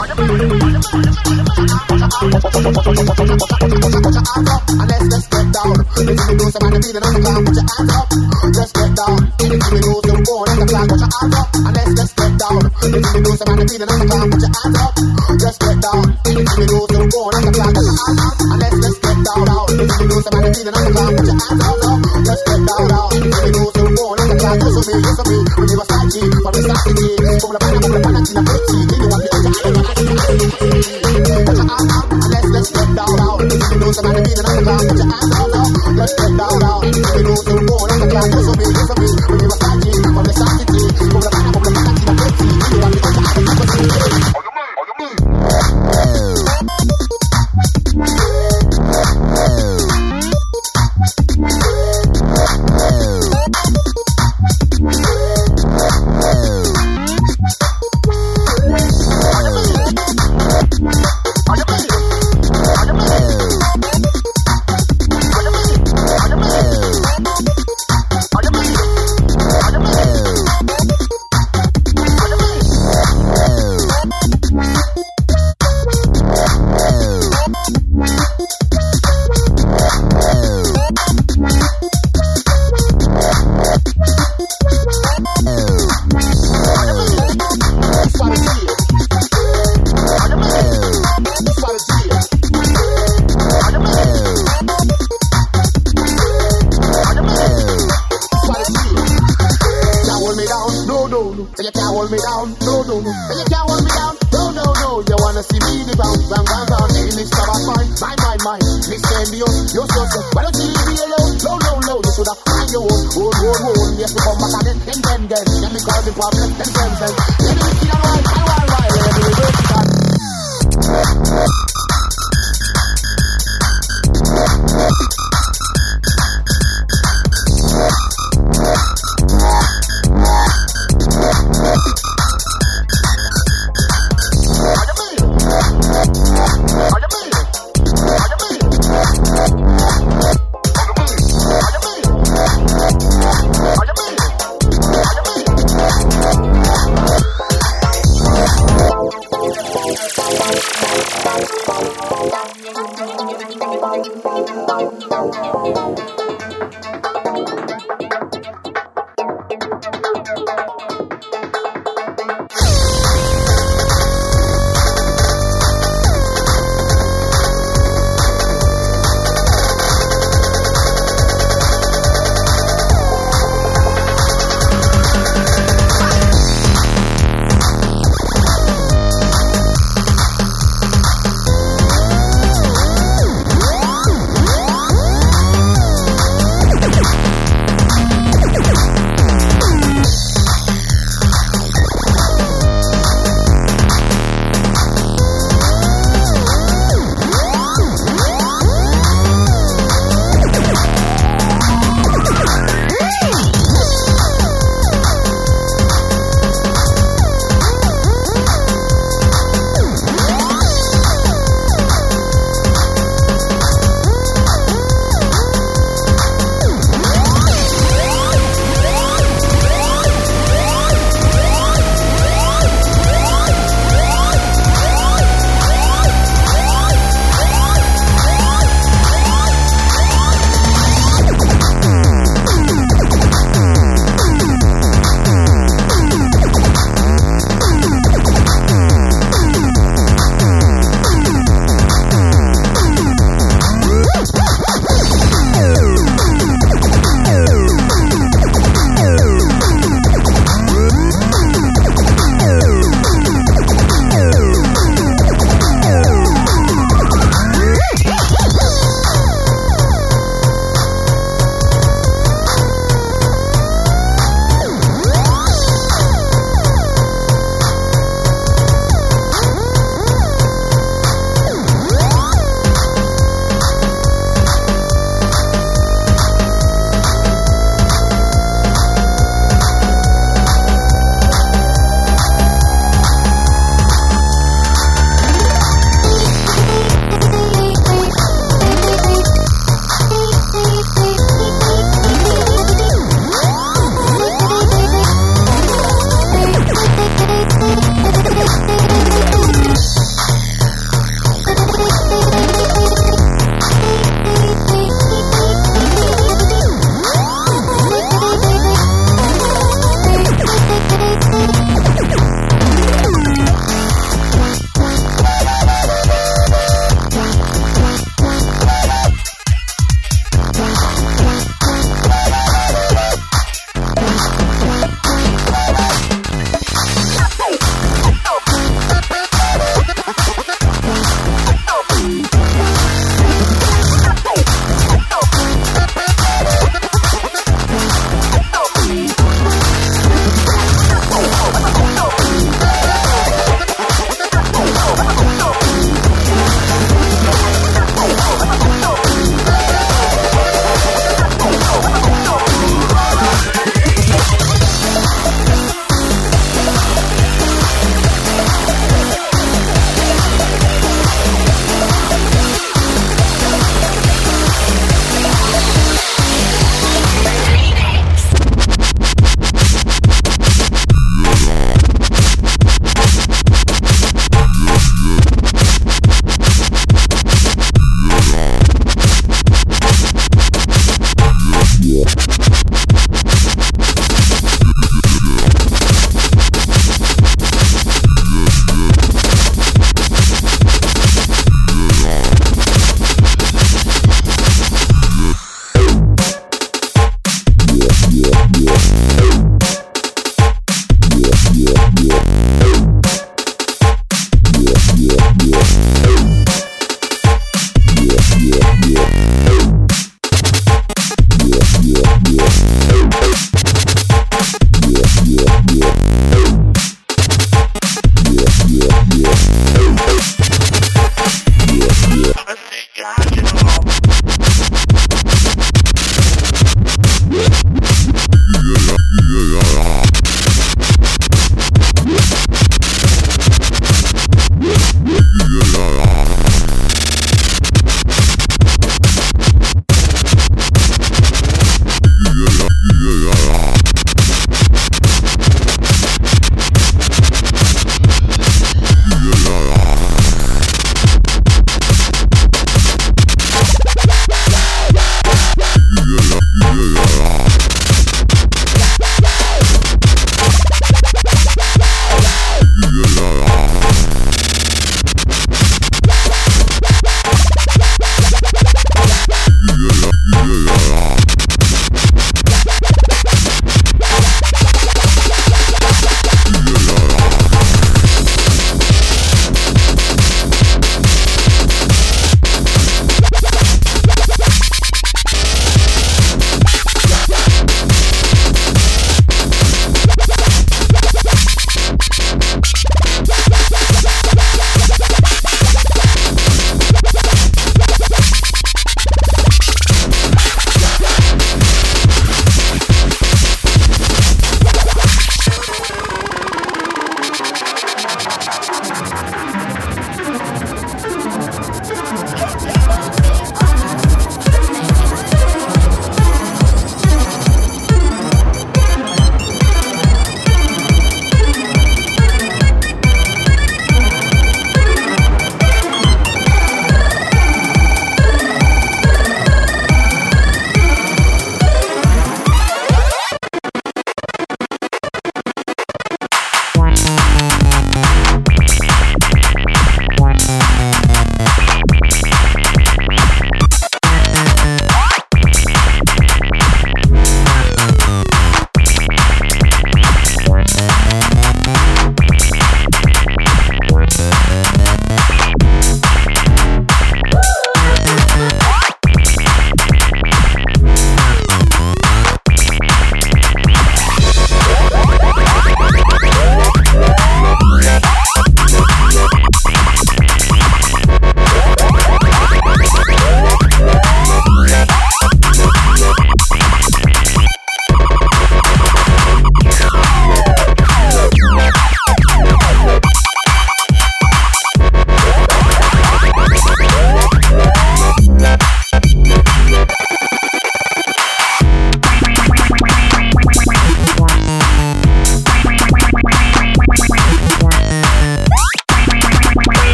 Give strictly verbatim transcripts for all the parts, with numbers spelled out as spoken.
let's let's get down. Anything we do, somebody feeling on the ground, put your hands up. Just get down. Anything we do, so born on the ground, put your hands up. And let's let's get down. Anything we do, somebody feeling on the ground, put your hands up. Just get down. Anything we do, so born on the ground, put your hands up. And let's let's get down. Anything we do, somebody feeling on the ground, put your hands up. Just get down. Anything we do, so born on the ground, put your hands up. When you were starting, from the start to the end, from the banana, from the banana, to the pretty, you want to put your hands up. Put your hands up. And let's let's get down. Anything we do, somebody feeling on the ground, put your hands up. Just get down. Anything we do, so born on the ground, put your hands up. When you were starting, from the start to the end, from the banana, from the banana, to the pretty, you want to put your hands up. So you can't hold me down, no, no, no. So you can't hold me down, no, no, no. You wanna see me the bounce, bang, bang, bang. Hey, Mister Batman, my, my, my. Mister Envious, you're so sick. Why don't you leave me alone? No, no, no. You should have find your own, own, own, own. Yes, we come back again, then, then, then. Let me cause the problem, then, then, then. Let me see that right, I want right. Let me do that. Are you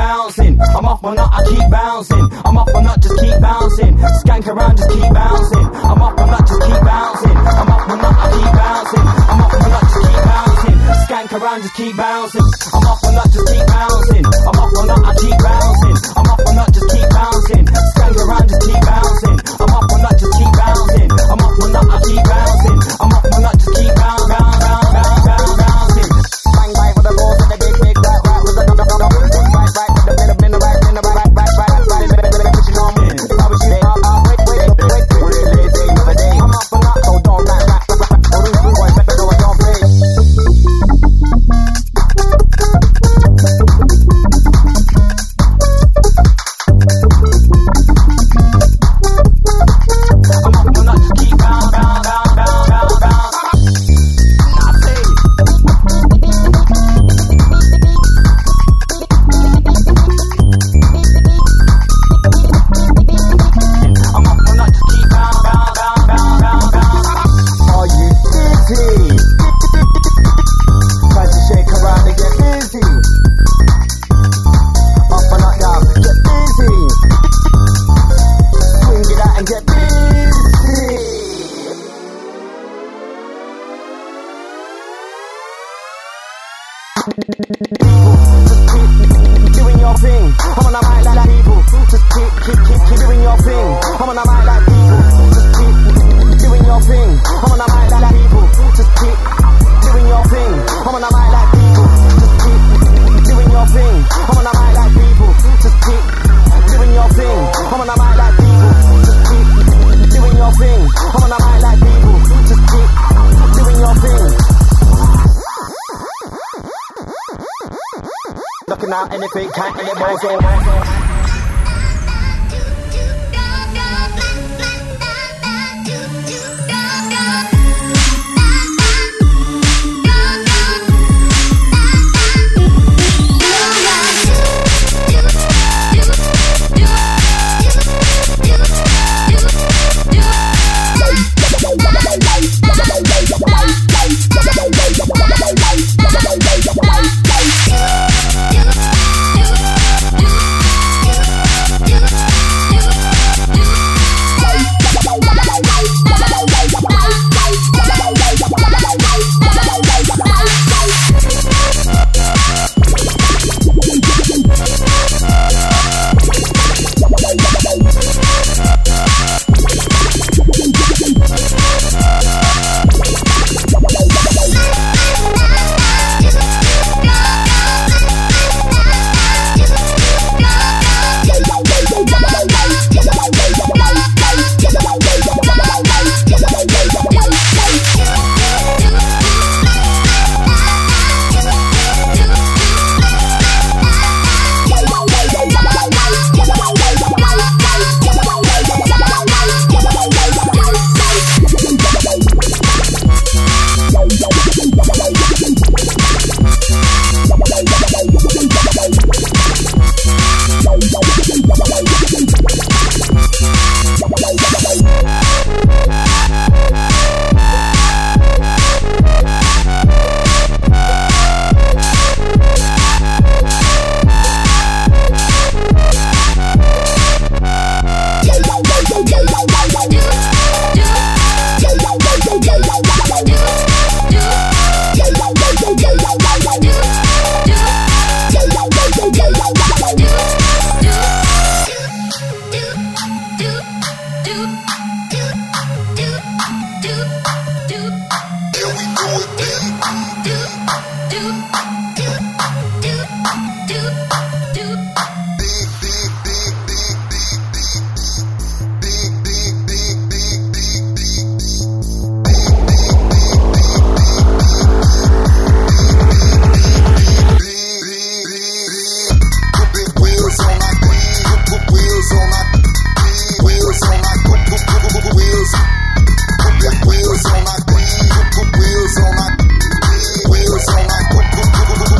bouncing. I'm off my nut, I keep bouncing. I'm off my nut, just keep bouncing. Skank around, just keep bouncing. I'm off my nut, just keep bouncing. I'm off my nut, I keep bouncing. I'm off my nut, just keep bouncing. Skank around, just keep bouncing. I'm off my nut, just keep bouncing. I'm off my nut, I keep bouncing. I'm off my nut, just keep bouncing. Skank around, just keep bouncing. I'm off my nut, just keep bouncing. I'm off my nut, I keep bouncing. I'm off my nut, just keep bouncing, bounce, bounce, bounce, bounce, bouncing. Bang bang with the balls and the big big right right with the dum dum dum right right with the bit of in the right in the right right right right right right right pushing on me. If I was you, I'll I'll wait wait wait wait wait day another day. I'm off my nut, so don't rap rap rap rap. Oh, these blue boys better know I don't play. Looking out anything, can't let it go. Wheels on my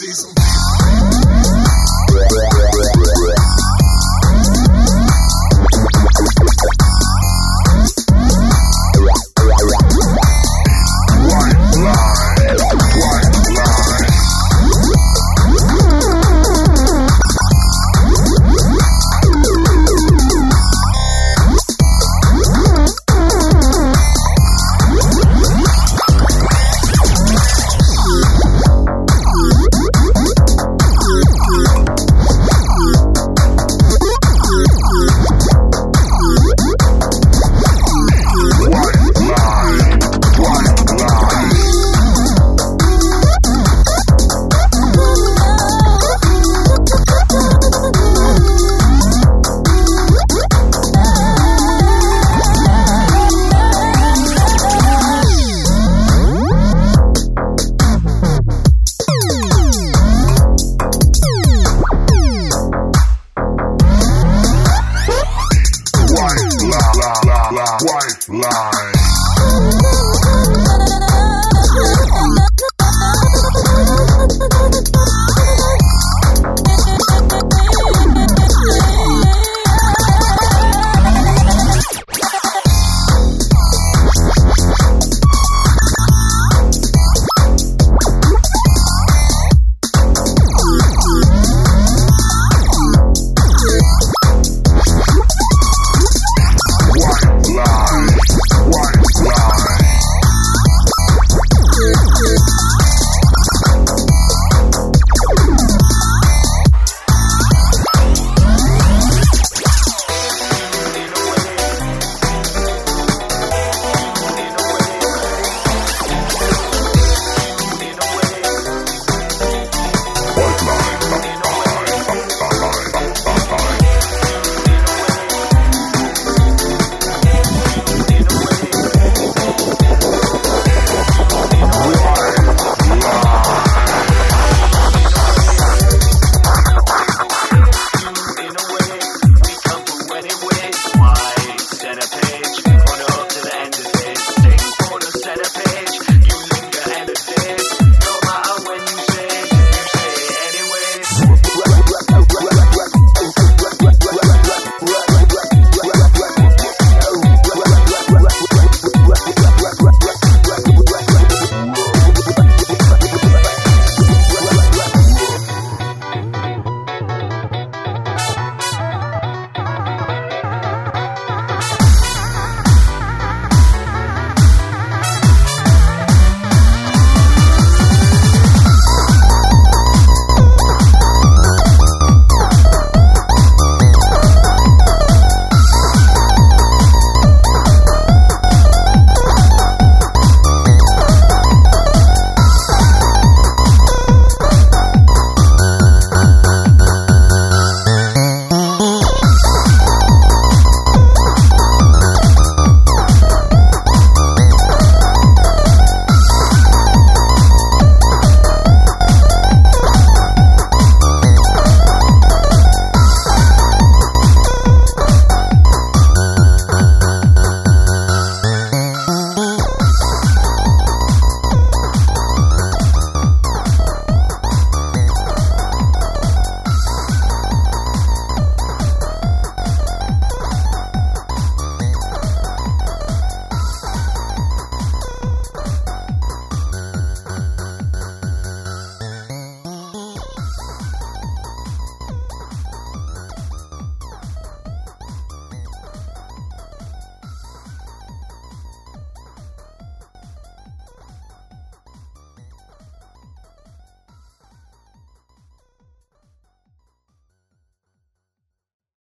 see some